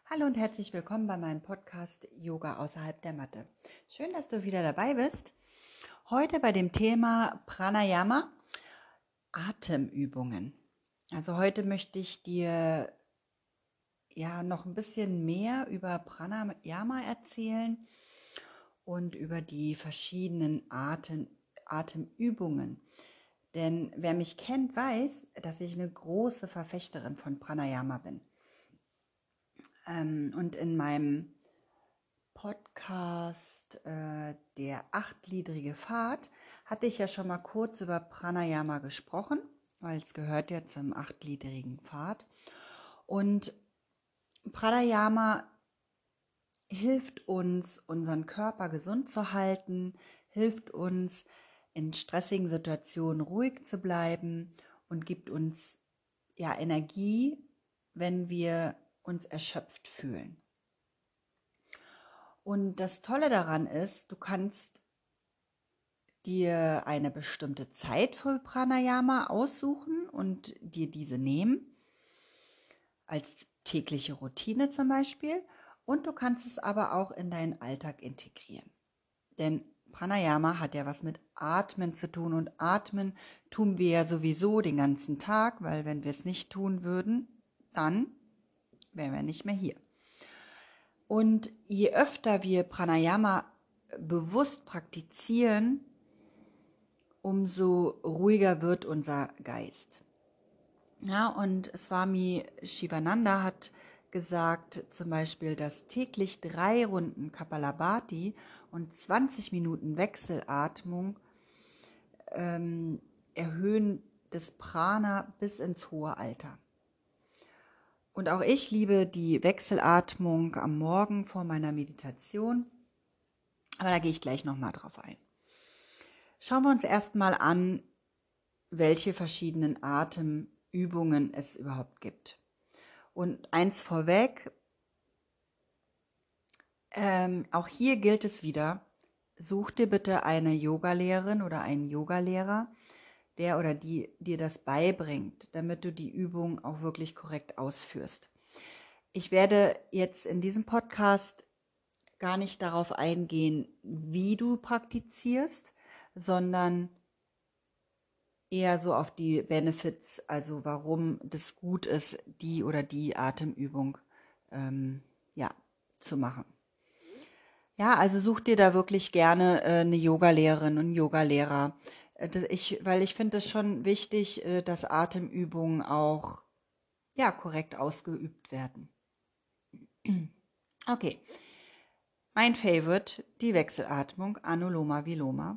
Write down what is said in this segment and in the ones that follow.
Hallo und herzlich willkommen bei meinem Podcast Yoga außerhalb der Matte. Schön, dass du wieder dabei bist. Heute bei dem Thema Pranayama, Atemübungen. Also heute möchte ich dir noch ein bisschen mehr über Pranayama erzählen und über die verschiedenen Atemübungen. Denn wer mich kennt, weiß, dass ich eine große Verfechterin von Pranayama bin. Und in meinem Podcast Der achtgliedrige Pfad hatte ich ja schon mal kurz über Pranayama gesprochen, weil es gehört ja zum achtgliedrigen Pfad. Und Pranayama hilft uns, unseren Körper gesund zu halten, hilft uns, in stressigen Situationen ruhig zu bleiben und gibt uns Energie, wenn wir uns erschöpft fühlen. Und das Tolle daran ist, du kannst dir eine bestimmte Zeit für Pranayama aussuchen und dir diese nehmen, als tägliche Routine zum Beispiel. Und du kannst es aber auch in deinen Alltag integrieren. Denn Pranayama hat ja was mit Atmen zu tun und Atmen tun wir ja sowieso den ganzen Tag, weil wenn wir es nicht tun würden, dann wären wir nicht mehr hier. Und je öfter wir Pranayama bewusst praktizieren, umso ruhiger wird unser Geist. Ja, und Swami Shivananda hat gesagt zum Beispiel, dass täglich 3 Runden Kapalabhati und 20 Minuten Wechselatmung erhöhen das Prana bis ins hohe Alter. Und auch ich liebe die Wechselatmung am Morgen vor meiner Meditation, aber da gehe ich gleich nochmal drauf ein. Schauen wir uns erstmal an, welche verschiedenen Atemübungen es überhaupt gibt. Und eins vorweg, auch hier gilt es wieder, such dir bitte eine Yogalehrerin oder einen Yogalehrer, der oder die dir das beibringt, damit du die Übung auch wirklich korrekt ausführst. Ich werde jetzt in diesem Podcast gar nicht darauf eingehen, wie du praktizierst, sondern eher so auf die Benefits, also warum das gut ist, die oder die Atemübung zu machen. Ja, also such dir da wirklich gerne eine Yogalehrerin und einen Yogalehrer. Weil ich finde es schon wichtig, dass Atemübungen auch korrekt ausgeübt werden. Okay, mein Favorite, die Wechselatmung, Anuloma Viloma.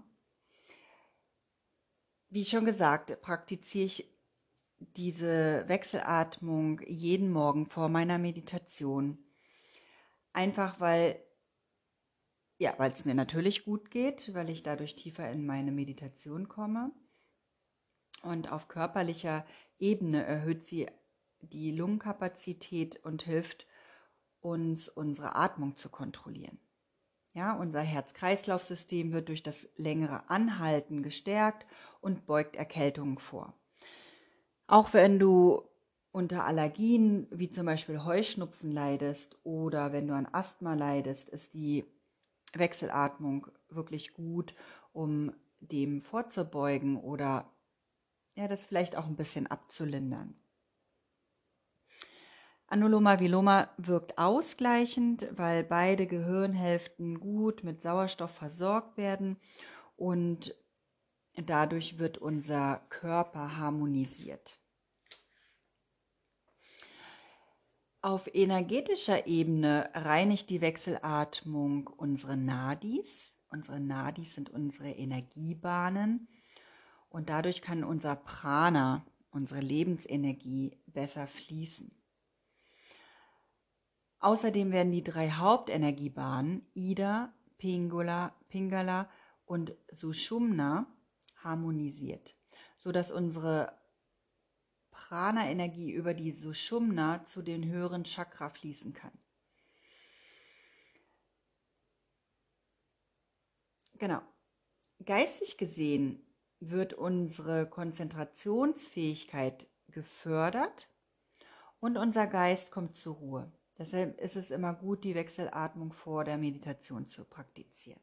Wie schon gesagt, praktiziere ich diese Wechselatmung jeden Morgen vor meiner Meditation. Einfach weil es mir natürlich gut geht, weil ich dadurch tiefer in meine Meditation komme. Und auf körperlicher Ebene erhöht sie die Lungenkapazität und hilft uns, unsere Atmung zu kontrollieren. Ja, unser Herz-Kreislauf-System wird durch das längere Anhalten gestärkt und beugt Erkältungen vor. Auch wenn du unter Allergien wie zum Beispiel Heuschnupfen leidest oder wenn du an Asthma leidest, ist die Wechselatmung wirklich gut, um dem vorzubeugen oder das vielleicht auch ein bisschen abzulindern. Anuloma Viloma wirkt ausgleichend, weil beide Gehirnhälften gut mit Sauerstoff versorgt werden und dadurch wird unser Körper harmonisiert. Auf energetischer Ebene reinigt die Wechselatmung unsere Nadis. Unsere Nadis sind unsere Energiebahnen und dadurch kann unser Prana, unsere Lebensenergie, besser fließen. Außerdem werden die 3 Hauptenergiebahnen Ida, Pingala und Sushumna harmonisiert, sodass unsere Prana-Energie über die Sushumna zu den höheren Chakra fließen kann. Genau. Geistig gesehen wird unsere Konzentrationsfähigkeit gefördert und unser Geist kommt zur Ruhe. Deshalb ist es immer gut, die Wechselatmung vor der Meditation zu praktizieren.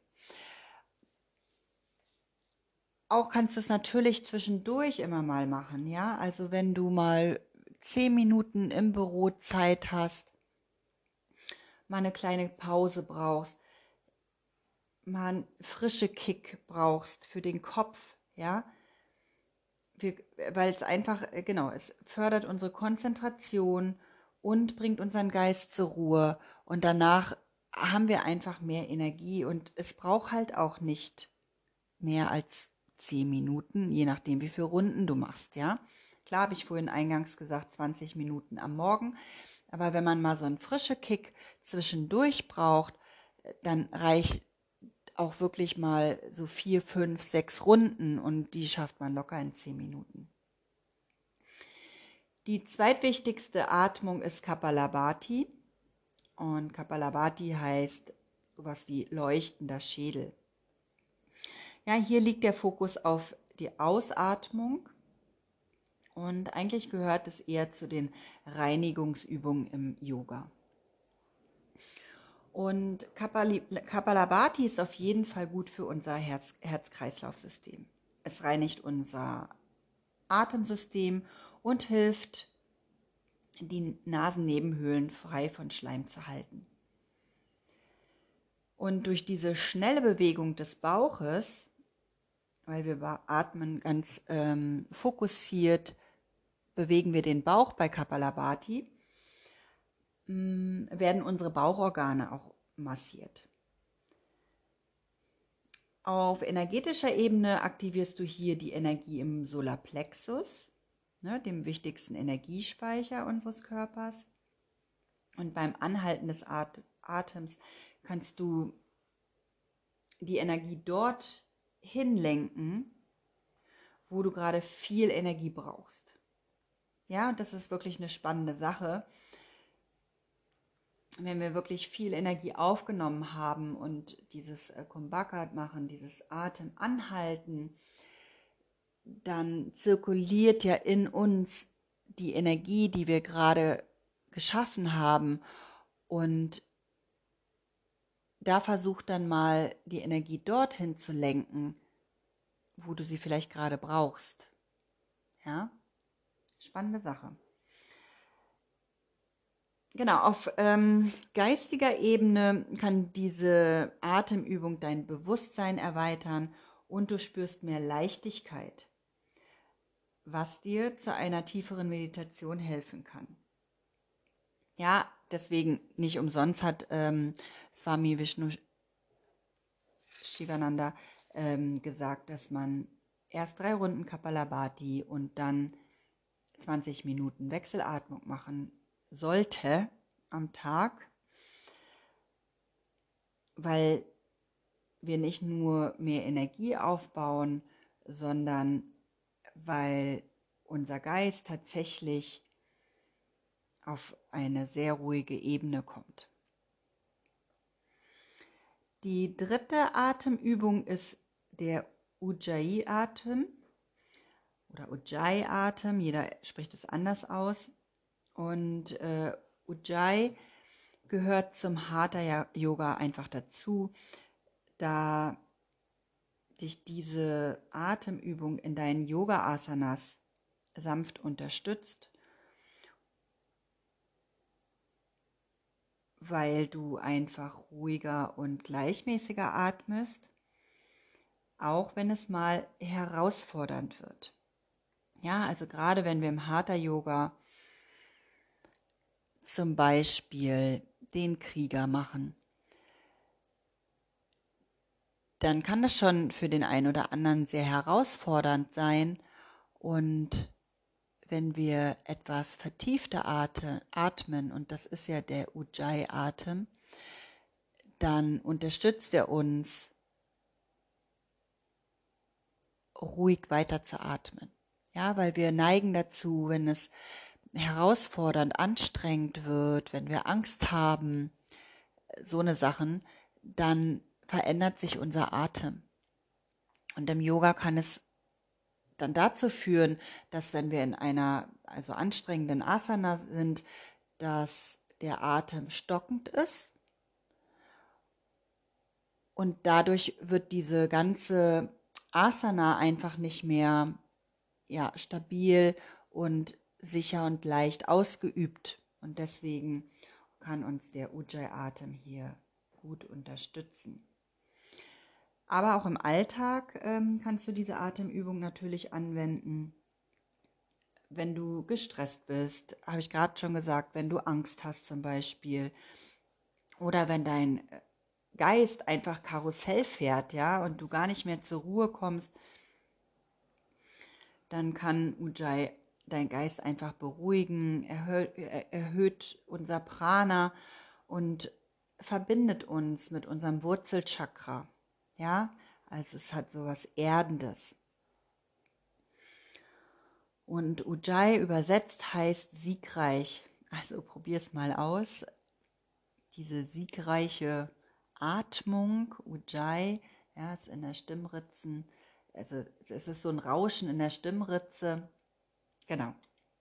Auch kannst du es natürlich zwischendurch immer mal machen, ja? Also wenn du mal 10 Minuten im Büro Zeit hast, mal eine kleine Pause brauchst, mal einen frische Kick brauchst für den Kopf, ja? Weil es einfach, genau, es fördert unsere Konzentration und bringt unseren Geist zur Ruhe. Und danach haben wir einfach mehr Energie und es braucht halt auch nicht mehr als 10 Minuten, je nachdem, wie viele Runden du machst, ja. Klar habe ich vorhin eingangs gesagt, 20 Minuten am Morgen, aber wenn man mal so einen frischen Kick zwischendurch braucht, dann reicht auch wirklich mal so 4, 5, 6 Runden und die schafft man locker in 10 Minuten. Die zweitwichtigste Atmung ist Kapalabhati und Kapalabhati heißt sowas wie leuchtender Schädel. Ja, hier liegt der Fokus auf die Ausatmung und eigentlich gehört es eher zu den Reinigungsübungen im Yoga. Und Kapalabhati ist auf jeden Fall gut für unser Herz-Kreislauf-System. Es reinigt unser Atemsystem und hilft, die Nasennebenhöhlen frei von Schleim zu halten. Und durch diese schnelle Bewegung des Bauches, weil wir atmen ganz fokussiert, bewegen wir den Bauch bei Kapalabhati, werden unsere Bauchorgane auch massiert. Auf energetischer Ebene aktivierst du hier die Energie im Solarplexus, ne, dem wichtigsten Energiespeicher unseres Körpers. Und beim Anhalten des Atems kannst du die Energie dort hinlenken, wo du gerade viel Energie brauchst. Ja, und das ist wirklich eine spannende Sache. Wenn wir wirklich viel Energie aufgenommen haben und dieses Kumbhakat machen, dieses Atem anhalten, dann zirkuliert ja in uns die Energie, die wir gerade geschaffen haben. Und da versuch dann mal die Energie dorthin zu lenken, wo du sie vielleicht gerade brauchst. Ja, spannende Sache. Genau, auf geistiger Ebene kann diese Atemübung dein Bewusstsein erweitern und du spürst mehr Leichtigkeit, was dir zu einer tieferen Meditation helfen kann. Ja, deswegen nicht umsonst hat Swami Vishnu Shivananda gesagt, dass man erst 3 Runden Kapalabhati und dann 20 Minuten Wechselatmung machen sollte am Tag, weil wir nicht nur mehr Energie aufbauen, sondern weil unser Geist tatsächlich auf eine sehr ruhige Ebene kommt. Die dritte Atemübung ist der Ujjayi-Atem oder Ujjayi-Atem, jeder spricht es anders aus. Und Ujjayi gehört zum Hatha-Yoga einfach dazu, da dich diese Atemübung in deinen Yoga-Asanas sanft unterstützt, weil du einfach ruhiger und gleichmäßiger atmest, auch wenn es mal herausfordernd wird. Ja, also gerade wenn wir im Hatha-Yoga zum Beispiel den Krieger machen, dann kann das schon für den einen oder anderen sehr herausfordernd sein. Und wenn wir etwas vertiefter atmen, und das ist ja der Ujjayi-Atem, dann unterstützt er uns, ruhig weiter zu atmen. Ja, weil wir neigen dazu, wenn es herausfordernd, anstrengend wird, wenn wir Angst haben, so eine Sachen, dann verändert sich unser Atem. Und im Yoga kann es dann dazu führen, dass wenn wir in einer anstrengenden Asana sind, dass der Atem stockend ist und dadurch wird diese ganze Asana einfach nicht mehr stabil und sicher und leicht ausgeübt. Und deswegen kann uns der Ujjayi-Atem hier gut unterstützen. Aber auch im Alltag kannst du diese Atemübung natürlich anwenden. Wenn du gestresst bist, habe ich gerade schon gesagt, wenn du Angst hast zum Beispiel. Oder wenn dein Geist einfach Karussell fährt, ja, und du gar nicht mehr zur Ruhe kommst, dann kann Ujjayi dein Geist einfach beruhigen, erhöht unser Prana und verbindet uns mit unserem Wurzelchakra. Ja, also es hat so was Erdendes. Und Ujjayi übersetzt heißt siegreich. Also probier es mal aus. Diese siegreiche Atmung, Ujjayi, ja, ist in der Stimmritzen, also es ist so ein Rauschen in der Stimmritze. Genau.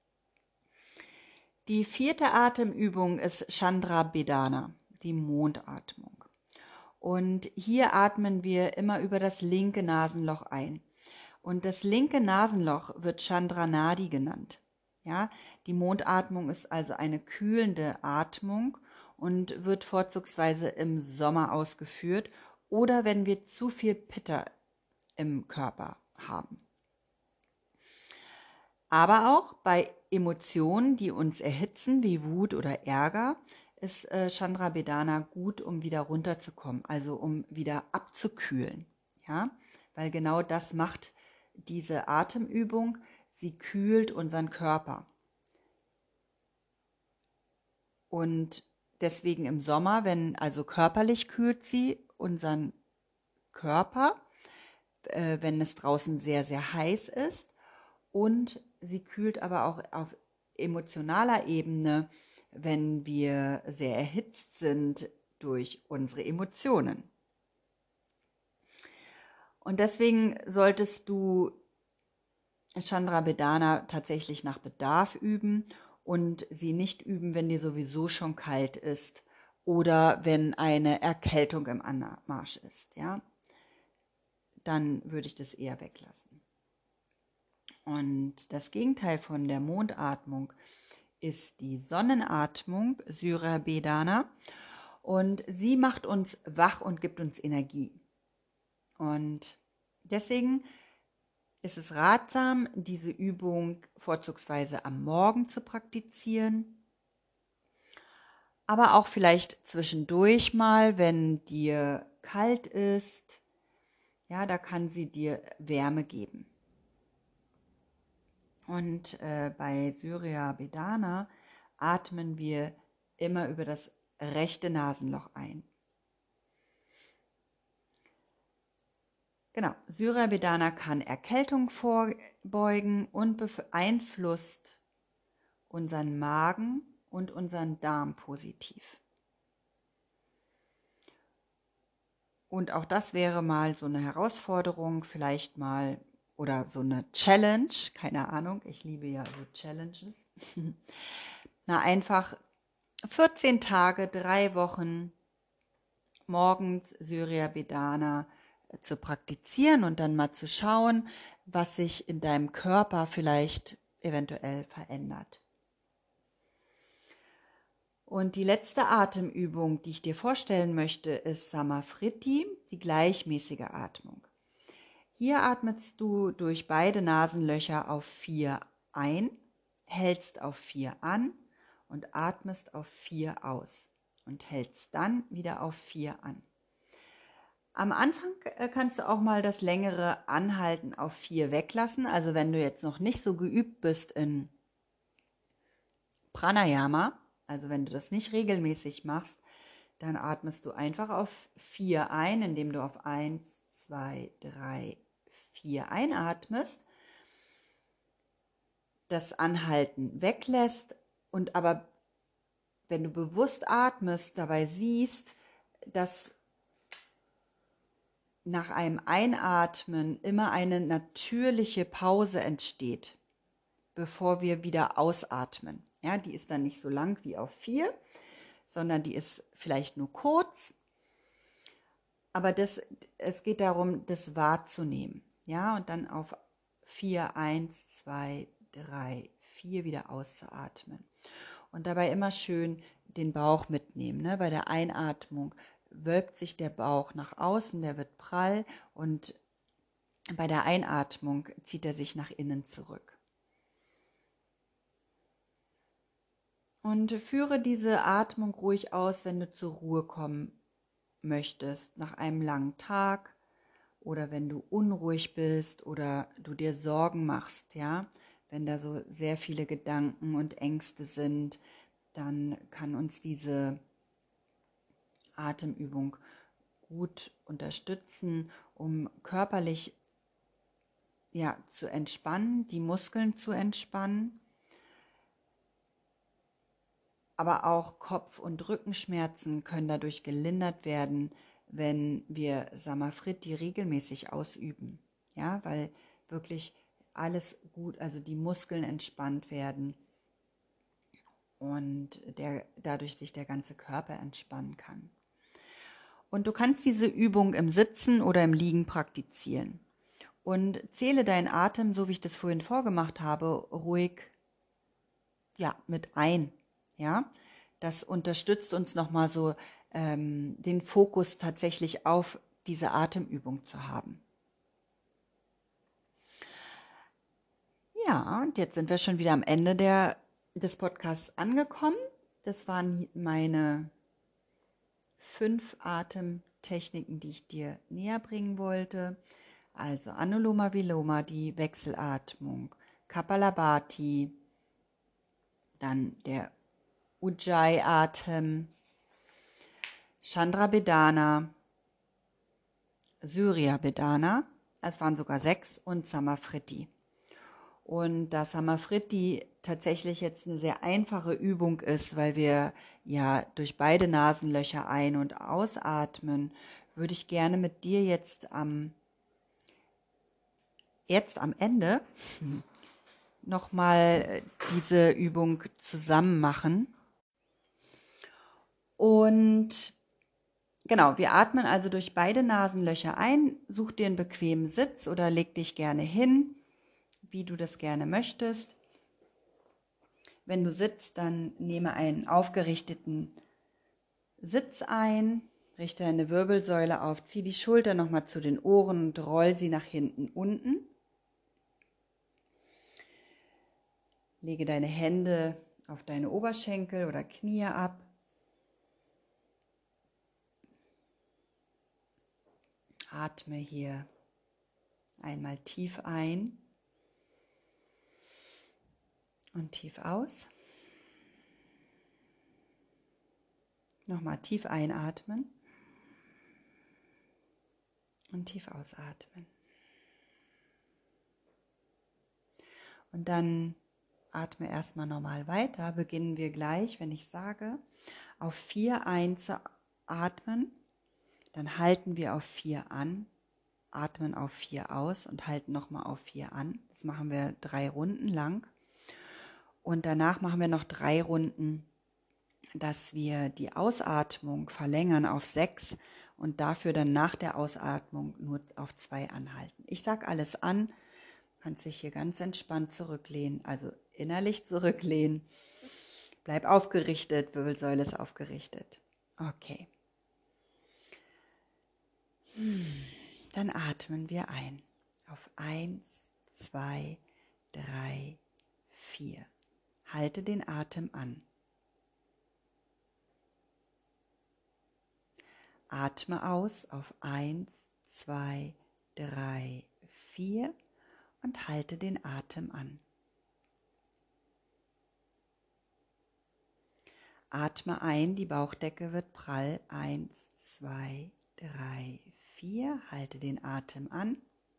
Die 4. Atemübung ist Chandra Bedana, die Mondatmung. Und hier atmen wir immer über das linke Nasenloch ein. Und das linke Nasenloch wird Chandra Nadi genannt. Ja, die Mondatmung ist also eine kühlende Atmung und wird vorzugsweise im Sommer ausgeführt oder wenn wir zu viel Pitta im Körper haben. Aber auch bei Emotionen, die uns erhitzen, wie Wut oder Ärger, ist Chandra Bedana gut, um wieder runterzukommen, also um wieder abzukühlen. Ja? Weil genau das macht diese Atemübung, sie kühlt unseren Körper. Und deswegen im Sommer, also körperlich kühlt sie unseren Körper, wenn es draußen sehr, sehr heiß ist. Und sie kühlt aber auch auf emotionaler Ebene, wenn wir sehr erhitzt sind durch unsere Emotionen. Und deswegen solltest du Chandra Bedana tatsächlich nach Bedarf üben und sie nicht üben, wenn dir sowieso schon kalt ist oder wenn eine Erkältung im Anmarsch ist, ja. Dann würde ich das eher weglassen. Und das Gegenteil von der Mondatmung ist die Sonnenatmung, Surya Bedana. Und sie macht uns wach und gibt uns Energie. Und deswegen ist es ratsam, diese Übung vorzugsweise am Morgen zu praktizieren. Aber auch vielleicht zwischendurch mal, wenn dir kalt ist. Ja, da kann sie dir Wärme geben. Und bei Surya Bedana atmen wir immer über das rechte Nasenloch ein. Genau, Surya Bedana kann Erkältung vorbeugen und beeinflusst unseren Magen und unseren Darm positiv. Und auch das wäre mal so eine Herausforderung, vielleicht mal oder so eine Challenge, keine Ahnung, ich liebe ja so Challenges. Na, einfach 14 Tage, 3 Wochen morgens Surya Bedana zu praktizieren und dann mal zu schauen, was sich in deinem Körper vielleicht eventuell verändert. Und die letzte Atemübung, die ich dir vorstellen möchte, ist Samafriti, die gleichmäßige Atmung. Hier atmest du durch beide Nasenlöcher auf 4 ein, hältst auf 4 an und atmest auf 4 aus und hältst dann wieder auf 4 an. Am Anfang kannst du auch mal das längere Anhalten auf 4 weglassen. Also wenn du jetzt noch nicht so geübt bist in Pranayama, also wenn du das nicht regelmäßig machst, dann atmest du einfach auf 4 ein, indem du auf 1, 2, 3, 4 einatmest, das Anhalten weglässt und aber wenn du bewusst atmest, dabei siehst, dass nach einem Einatmen immer eine natürliche Pause entsteht, bevor wir wieder ausatmen. Ja, die ist dann nicht so lang wie auf 4. sondern die ist vielleicht nur kurz, aber es geht darum, das wahrzunehmen. Ja, und dann auf 4, 1, 2, 3, 4 wieder auszuatmen. Und dabei immer schön den Bauch mitnehmen. Ne? Bei der Einatmung wölbt sich der Bauch nach außen, der wird prall, und bei der Einatmung zieht er sich nach innen zurück. Und führe diese Atmung ruhig aus, wenn du zur Ruhe kommen möchtest, nach einem langen Tag oder wenn du unruhig bist oder du dir Sorgen machst, ja, wenn da so sehr viele Gedanken und Ängste sind, dann kann uns diese Atemübung gut unterstützen, um körperlich zu entspannen, die Muskeln zu entspannen, aber auch Kopf- und Rückenschmerzen können dadurch gelindert werden, wenn wir Samafritti regelmäßig ausüben. Ja, weil wirklich alles gut, also die Muskeln entspannt werden und dadurch sich der ganze Körper entspannen kann. Und du kannst diese Übung im Sitzen oder im Liegen praktizieren. Und zähle deinen Atem, so wie ich das vorhin vorgemacht habe, ruhig mit ein. Ja, das unterstützt uns nochmal so, den Fokus tatsächlich auf diese Atemübung zu haben. Ja, und jetzt sind wir schon wieder am Ende des Podcasts angekommen. Das waren meine 5 Atemtechniken, die ich dir näher bringen wollte. Also Anuloma Viloma, die Wechselatmung, Kapalabhati, dann der Ujjayi-Atem, Chandra Bedana, Surya Bedana, es waren sogar 6, und Samafritti. Und da Samafritti tatsächlich jetzt eine sehr einfache Übung ist, weil wir ja durch beide Nasenlöcher ein- und ausatmen, würde ich gerne mit dir jetzt am Ende nochmal diese Übung zusammen machen. Und genau, wir atmen also durch beide Nasenlöcher ein. Such dir einen bequemen Sitz oder leg dich gerne hin, wie du das gerne möchtest. Wenn du sitzt, dann nehme einen aufgerichteten Sitz ein, richte deine Wirbelsäule auf, zieh die Schulter nochmal zu den Ohren und roll sie nach hinten unten. Lege deine Hände auf deine Oberschenkel oder Knie ab. Atme hier einmal tief ein und tief aus. Nochmal tief einatmen und tief ausatmen. Und dann atme erstmal normal weiter. Beginnen wir gleich, wenn ich sage, auf 4 einzuatmen. Dann halten wir auf 4 an, atmen auf 4 aus und halten nochmal auf 4 an. Das machen wir 3 Runden lang. Und danach machen wir noch 3 Runden, dass wir die Ausatmung verlängern auf 6 und dafür dann nach der Ausatmung nur auf 2 anhalten. Ich sage alles an, kannst dich hier ganz entspannt zurücklehnen, also innerlich zurücklehnen. Bleib aufgerichtet, Wirbelsäule ist aufgerichtet. Okay. Dann atmen wir ein auf 1, 2, 3, 4. Halte den Atem an. Atme aus auf 1, 2, 3, 4 und halte den Atem an. Atme ein, die Bauchdecke wird prall. 1, 2, 3, 4. Halte den Atem an.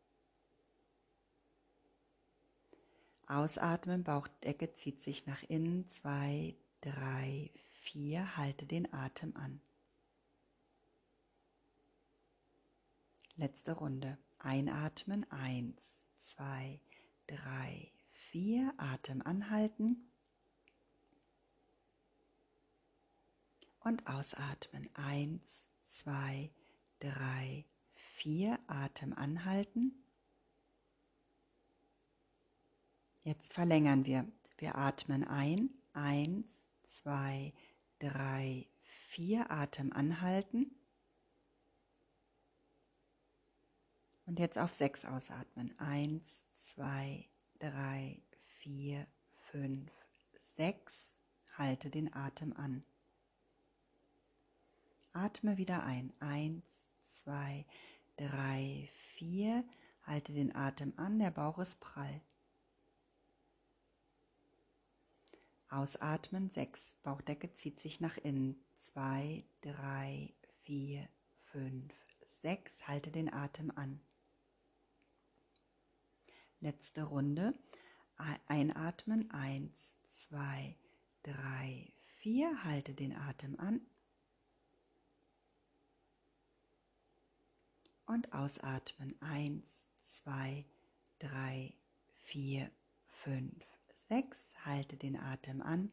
Ausatmen, Bauchdecke zieht sich nach innen. 2, 3, 4. Halte den Atem an. Letzte Runde. Einatmen. 1, 2, 3, 4. Atem anhalten. und ausatmen. 1, 2, 3, 4. Atem anhalten. Jetzt verlängern wir. Wir atmen ein. 1, 2, 3, 4. Atem anhalten. Und jetzt auf 6 ausatmen. 1, 2, 3, 4, 5, 6. Halte den Atem an. Atme wieder ein. 1, 2, 3, 4. Halte den Atem an. Der Bauch ist prall. Ausatmen. 6. Bauchdecke zieht sich nach innen. 2, 3, 4, 5, 6. Halte den Atem an. Letzte Runde. Einatmen. 1, 2, 3, 4. Halte den Atem an. Und ausatmen. 1, 2, 3, 4, 5, 6. Halte den Atem an.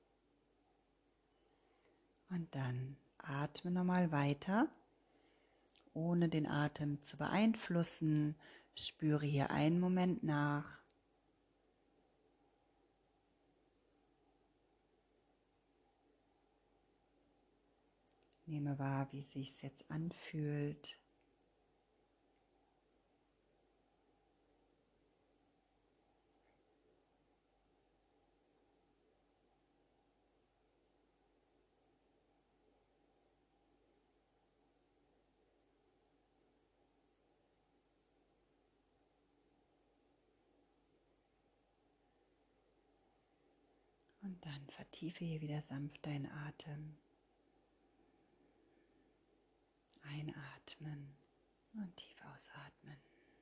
Und dann atme nochmal weiter, ohne den Atem zu beeinflussen. Spüre hier einen Moment nach. Nehme wahr, wie es sich jetzt anfühlt. Und dann vertiefe hier wieder sanft deinen Atem. Einatmen und tief ausatmen.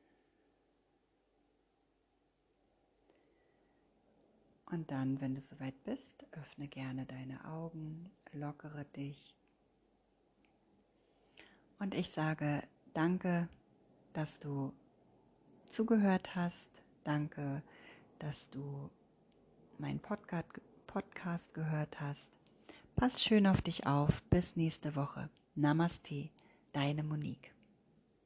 Und dann, wenn du soweit bist, öffne gerne deine Augen, lockere dich. Und ich sage danke, dass du zugehört hast. Danke, dass du meinen Podcast gehört hast. Pass schön auf dich auf. Bis nächste Woche. Namaste, deine Monique.